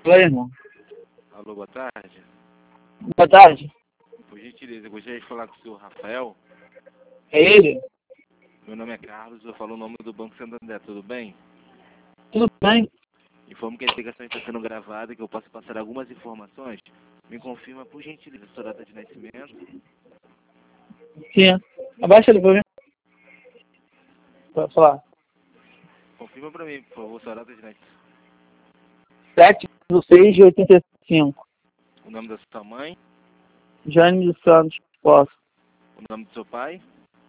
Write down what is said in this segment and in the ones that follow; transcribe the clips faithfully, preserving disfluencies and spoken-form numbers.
Oi, irmão. Alô, boa tarde. Boa tarde. Por gentileza, eu gostaria de falar com o senhor Rafael. É ele? Meu nome é Carlos, eu falo o nome do Banco Santander, tudo bem? Tudo bem? Informo que a ligação está sendo gravada e que eu posso passar algumas informações. Me confirma, por gentileza, a sua data de nascimento. Sim. Abaixa ele pra mim. Pode falar. Confirma para mim, por favor, sua data de nascimento. sete de seis de oitenta e cinco. O nome da sua mãe, Jânio dos Santos Poço. o nome do seu pai.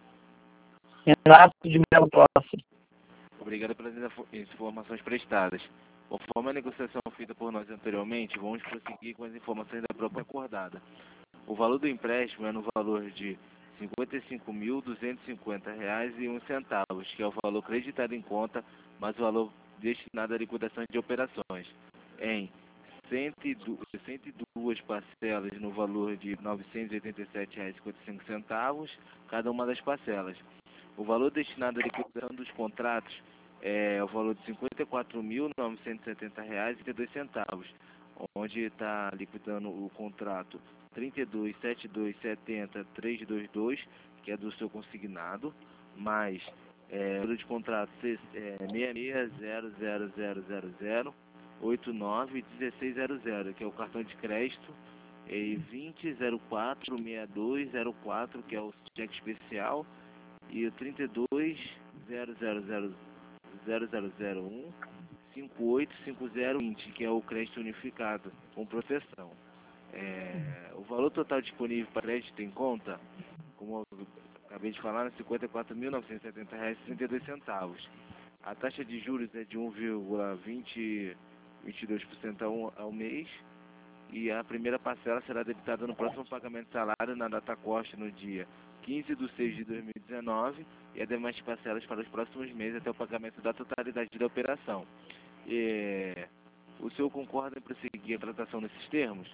Renato de Melo Poço. Obrigado pelas info- informações prestadas. Conforme a negociação feita por nós anteriormente, vamos prosseguir com as informações da própria acordada. O valor do empréstimo é no valor de cinquenta e cinco mil duzentos e cinquenta reais e um centavos, que é o valor creditado em conta, mas o valor destinado à liquidação de operações, em cento e duas parcelas no valor de novecentos e oitenta e sete reais e cinquenta e cinco centavos, cada uma das parcelas. O valor destinado à liquidação dos contratos é o valor de cinquenta e quatro mil novecentos e setenta reais e trinta e dois centavos, onde está liquidando o contrato trinta e dois, setenta e dois, setenta, trezentos e vinte e dois, que é do seu consignado, mais é, o número de contrato é, seis seis zero zero zero zero zero oito nove um seis zero zero, que é o cartão de crédito, e vinte zero quatro sessenta e dois zero quatro, que é o cheque especial, e o trinta e dois zero zero zero zero zero zero um cinco oito cinco zero vinte, que é o crédito unificado com proteção. É, o valor total disponível para crédito em conta, como eu acabei de falar, é cinquenta e quatro mil novecentos e setenta reais e trinta e dois centavos. A taxa de juros é de um vírgula vinte e dois por cento ao, ao mês, e a primeira parcela será debitada no próximo pagamento de salário na data corte no dia quinze de seis de dois mil e dezenove, e as demais parcelas para os próximos meses até o pagamento da totalidade da operação. E, o senhor concorda em prosseguir a tratação nesses termos?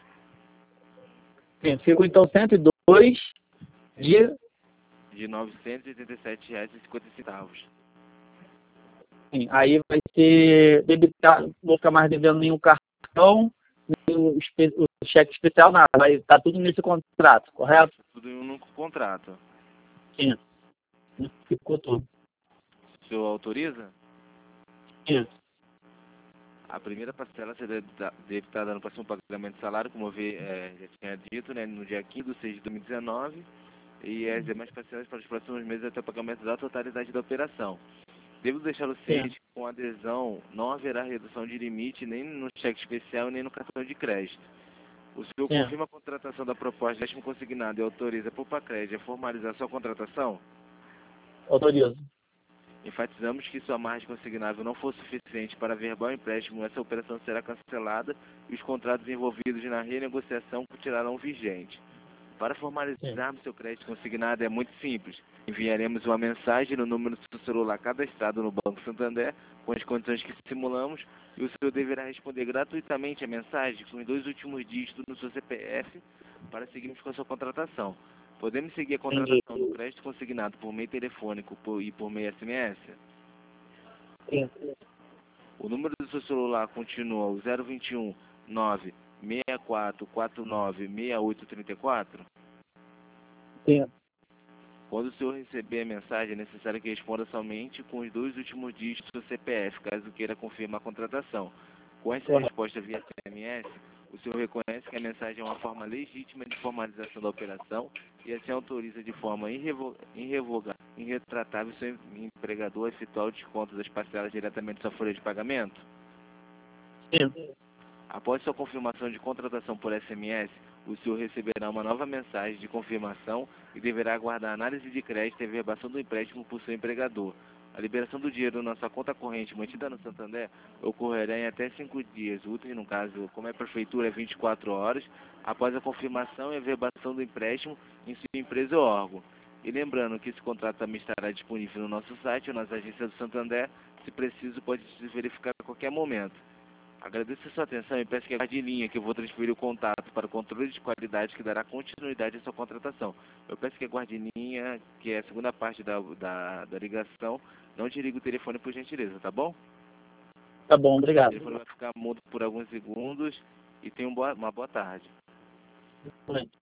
Sim, fico então cento e dois de... De novecentos e oitenta e sete reais e cinquenta centavos. Sim, aí vai ser debitado, vou ficar mais devendo nenhum cartão, nenhum espe- o cheque especial, nada. Vai estar tudo nesse contrato, correto? Tudo em um único contrato. Sim. Ficou tudo. O senhor autoriza? Sim. A primeira parcela será debita- debitada no próximo pagamento de salário, como eu vi, é, já tinha dito, né, no dia quinze de seis de dois mil e dezenove, e as demais parcelas para os próximos meses até o pagamento da totalidade da operação. Devo deixá-lo ciente que com adesão não haverá redução de limite nem no cheque especial nem no cartão de crédito. O senhor Sim. confirma a contratação da proposta de empréstimo consignado e autoriza a Propacred a formalizar sua contratação? Autorizo. Enfatizamos que se a margem consignável não for suficiente para verbal empréstimo, essa operação será cancelada e os contratos envolvidos na renegociação continuarão vigentes. Para formalizarmos seu crédito consignado é muito simples. Enviaremos uma mensagem no número do seu celular cadastrado no Banco Santander com as condições que simulamos, e o senhor deverá responder gratuitamente a mensagem com os dois últimos dígitos no seu C P F para seguirmos com a sua contratação. Podemos seguir a Entendi. contratação do crédito consignado por meio telefônico por- e por meio S M S? Sim. O número do seu celular continua o zero vinte e um nove seis quatro quatro nove seis oito três quatro? Sim. Quando o senhor receber a mensagem, é necessário que responda somente com os dois últimos dígitos do C P F, caso queira confirmar a contratação. Com essa Correto. resposta via S M S, o senhor reconhece que a mensagem é uma forma legítima de formalização da operação e assim autoriza de forma irrevo irrevogável, irretratável seu empregador a efetuar o desconto das parcelas diretamente da sua folha de pagamento? Sim. Após sua confirmação de contratação por S M S, o senhor receberá uma nova mensagem de confirmação e deverá aguardar a análise de crédito e averbação do empréstimo por seu empregador. A liberação do dinheiro na sua conta corrente mantida no Santander ocorrerá em até cinco dias úteis, no caso, como é prefeitura, é vinte e quatro horas, após a confirmação e averbação do empréstimo em sua empresa ou órgão. E lembrando que esse contrato também estará disponível no nosso site ou nas agências do Santander, se preciso pode se verificar a qualquer momento. Agradeço a sua atenção e peço que aguarde em linha que eu vou transferir o contato para o controle de qualidade que dará continuidade à sua contratação. Eu peço que aguarde em linha, que é a segunda parte da, da, da ligação. Não desligue o telefone por gentileza, tá bom? Tá bom, O obrigado. telefone vai ficar mudo por alguns segundos e tenha um boa- uma boa tarde. Excelente.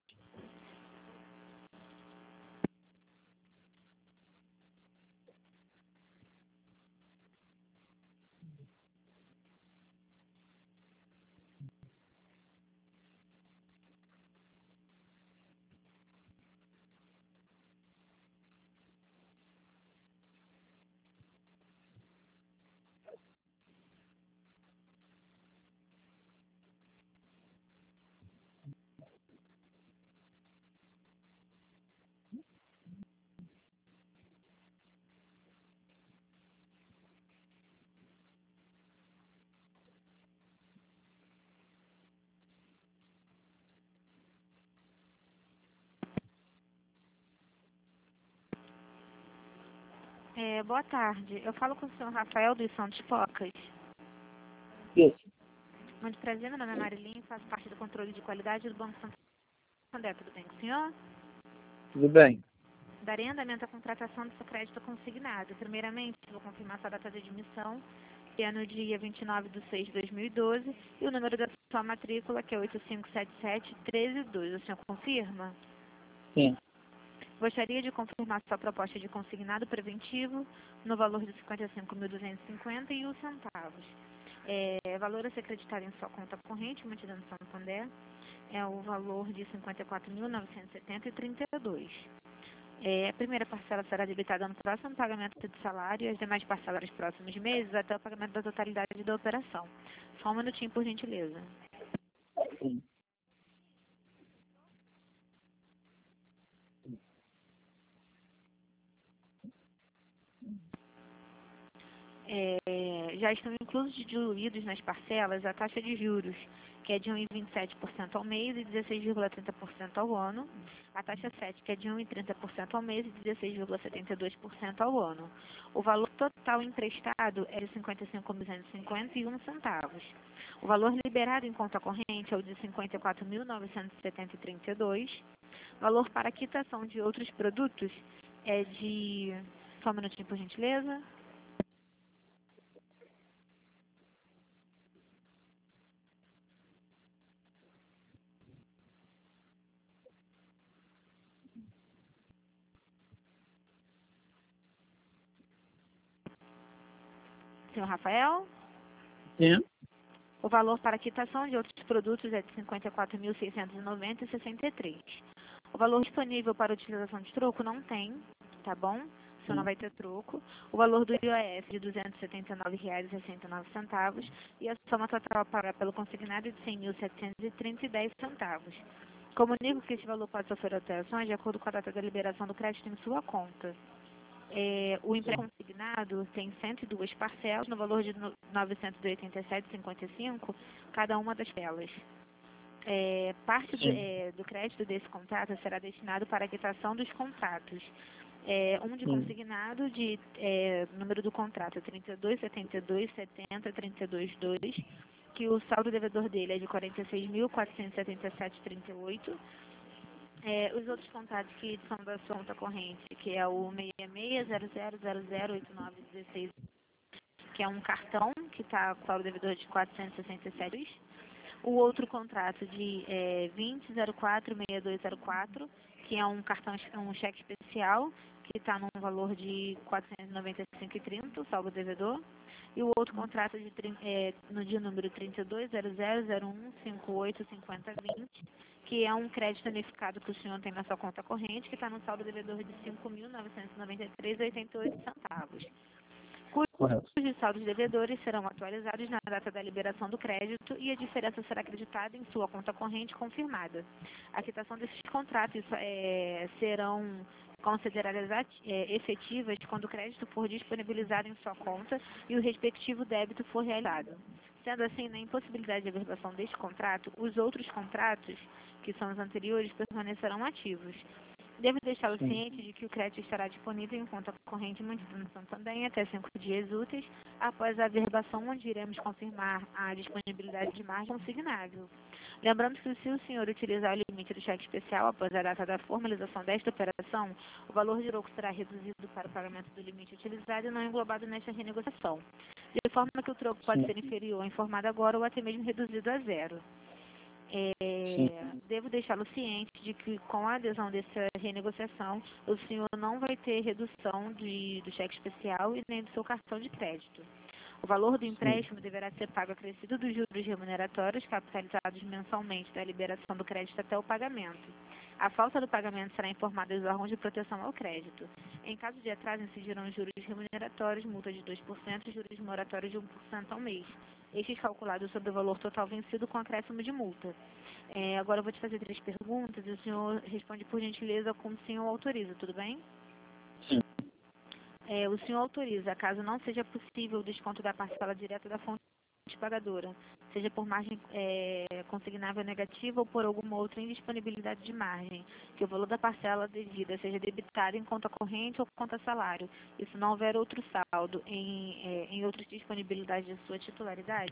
É, boa tarde. Eu falo com o senhor Rafael dos Santos Pocas. Isso. Muito prazer, meu nome é Marilyn, faço parte do controle de qualidade do Banco Santander. Tudo bem com o senhor? Tudo bem. Darei andamento à contratação do seu crédito consignado. Primeiramente, vou confirmar sua data de admissão, que é no dia vinte e nove de seis de dois mil e doze, e o número da sua matrícula, que é oito cinco sete sete, um três dois. O senhor confirma? Sim. Gostaria de confirmar sua proposta de consignado preventivo no valor de cinquenta e cinco mil duzentos e cinquenta e um centavos. É, valor a ser acreditado em sua conta corrente, mantida no Santander, é o valor de cinquenta e quatro mil novecentos e setenta e trinta e dois. É, a primeira parcela será debitada no próximo pagamento de salário e as demais parcelas nos próximos meses até o pagamento da totalidade da operação. Só um minutinho, por gentileza. Sim. É, já estão inclusos e diluídos nas parcelas a taxa de juros, que é de um vírgula vinte e sete por cento ao mês e dezesseis vírgula trinta por cento ao ano, a taxa sete, que é de um vírgula trinta por cento ao mês e dezesseis vírgula setenta e dois por cento ao ano. O valor total emprestado é de cinquenta e cinco mil duzentos e cinquenta e um centavos. O valor liberado em conta corrente é o de cinquenta e quatro mil novecentos e setenta e trinta e dois. O valor para quitação de outros produtos é de... Só um minutinho, por gentileza. Senhor Rafael? Sim. O valor para quitação de outros produtos é de cinquenta e quatro mil seiscentos e noventa e sessenta e três. O valor disponível para utilização de troco não tem, tá bom? O senhor não vai ter troco. O valor do I O F de duzentos e setenta e nove reais e sessenta e nove centavos e a soma total a pagar pelo consignado é de cem mil setecentos e trinta e dez centavos. Comunico que esse valor pode sofrer alterações de acordo com a data da liberação do crédito em sua conta. É, o empréstimo consignado tem cento e duas parcelas no valor de novecentos e oitenta e sete vírgula cinquenta e cinco cada uma das telas. É, parte do, Sim. é, do crédito desse contrato será destinado para a quitação dos contratos. É, um de Sim. consignado de é, número do contrato trinta e dois, setenta e dois, setenta, trinta e dois, dois, que o saldo devedor dele é de quarenta e seis mil quatrocentos e setenta e sete vírgula trinta e oito. É, os outros contratos que são da sua conta corrente, que é o seis seis zero zero zero zero oito nove um seis, que é um cartão que está com o devedor de quatrocentos e sessenta e sete. O outro contrato de é, vinte zero quatro seis dois zero quatro, que é um cartão, um cheque especial, que está num valor de quatrocentos e noventa e cinco vírgula trinta, o saldo devedor. E o outro contrato de, é, no dia número trinta e dois zero zero zero um cinco oito cinco zero dois zero, que é um crédito unificado que o senhor tem na sua conta corrente, que está no saldo devedor de cinco mil novecentos e noventa e três vírgula oitenta e oito centavos. Correto. Os saldos devedores serão atualizados na data da liberação do crédito e a diferença será acreditada em sua conta corrente confirmada. A quitação desses contratos é, serão consideradas é, efetivas quando o crédito for disponibilizado em sua conta e o respectivo débito for realizado. Sendo assim, na impossibilidade de averbação deste contrato, os outros contratos, que são os anteriores, permanecerão ativos. Devo deixá-lo Sim. ciente de que o crédito estará disponível em conta corrente mantida no Santander em até cinco dias úteis após a averbação, onde iremos confirmar a disponibilidade de margem consignável. Lembrando que se o senhor utilizar o limite do cheque especial após a data da formalização desta operação, o valor de troco será reduzido para o pagamento do limite utilizado e não englobado nesta renegociação. de forma que o troco pode Sim. ser inferior ao informado agora ou até mesmo reduzido a zero. É, devo deixá-lo ciente de que com a adesão dessa renegociação, o senhor não vai ter redução de, do cheque especial e nem do seu cartão de crédito. O valor do empréstimo deverá ser pago acrescido dos juros remuneratórios capitalizados mensalmente da liberação do crédito até o pagamento. A falta do pagamento será informada aos órgãos de proteção ao crédito. Em caso de atraso, incidirão juros remuneratórios, multa de dois por cento e juros moratórios de um por cento ao mês. Estes calculados sobre o valor total vencido com acréscimo de multa. É, agora eu vou te fazer três perguntas e o senhor responde por gentileza como o senhor autoriza, tudo bem? Sim. É, o senhor autoriza, caso não seja possível o desconto da parcela direta da fonte pagadora, seja por margem é, consignável negativa ou por alguma outra indisponibilidade de margem, que o valor da parcela devida seja debitado em conta corrente ou conta salário, e se não houver outro saldo em, é, em outras disponibilidades de sua titularidade?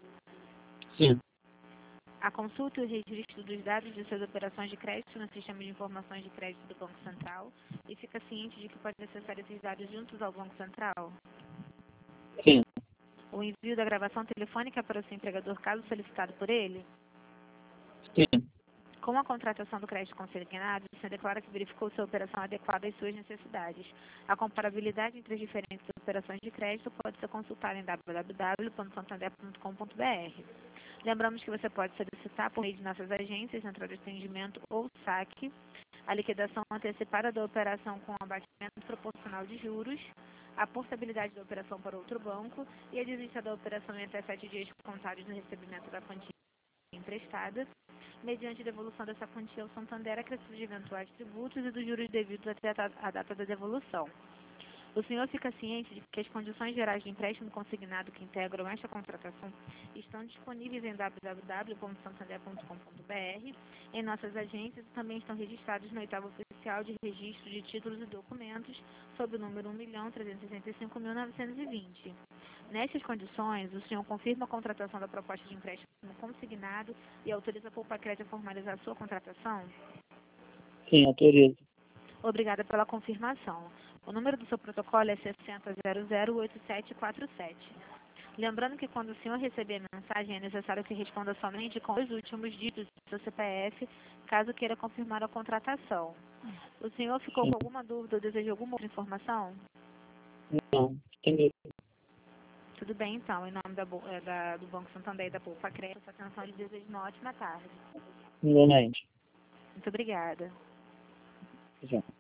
Sim. A consulta e o registro dos dados de suas operações de crédito no sistema de informações de crédito do Banco Central e fica ciente de que pode acessar esses dados juntos ao Banco Central? Sim. O envio da gravação telefônica para o seu empregador, caso solicitado por ele? Sim. Com a contratação do crédito consignado, você declara que verificou sua operação adequada às suas necessidades. A comparabilidade entre as diferentes operações de crédito pode ser consultada em w w w ponto santander ponto com ponto b r. Lembramos que você pode solicitar por meio de nossas agências, central de atendimento ou saque, a liquidação antecipada da operação com abatimento proporcional de juros, a portabilidade da operação para outro banco e a desista da operação em até sete dias contados no recebimento da quantia emprestada, mediante devolução dessa quantia ao Santander, acrescido de eventuais tributos e dos juros devidos até a data da devolução. O senhor fica ciente de que as condições gerais de empréstimo consignado que integram esta contratação estão disponíveis em w w w ponto santander ponto com ponto b r, em nossas agências e também estão registrados no oitavo oficial de registro de títulos e documentos, sob o número um milhão trezentos e sessenta e cinco mil novecentos e vinte. Nestas condições, o senhor confirma a contratação da proposta de empréstimo consignado e autoriza a Poupa-Crédito a formalizar sua contratação? Sim, autorizo. Obrigada pela confirmação. O número do seu protocolo é sessenta zero zero oito sete quatro sete. Lembrando que quando o senhor receber a mensagem, é necessário que responda somente com os últimos dígitos do seu C P F, caso queira confirmar a contratação. O senhor ficou Sim. com alguma dúvida ou deseja alguma outra informação? Não. Entendi. Tudo bem, então. Em nome da, Bo- eh, da- do Banco Santander e da Poupa Crédito, sua atenção, lhe desejo uma ótima tarde. Igualmente. Muito obrigada. Já.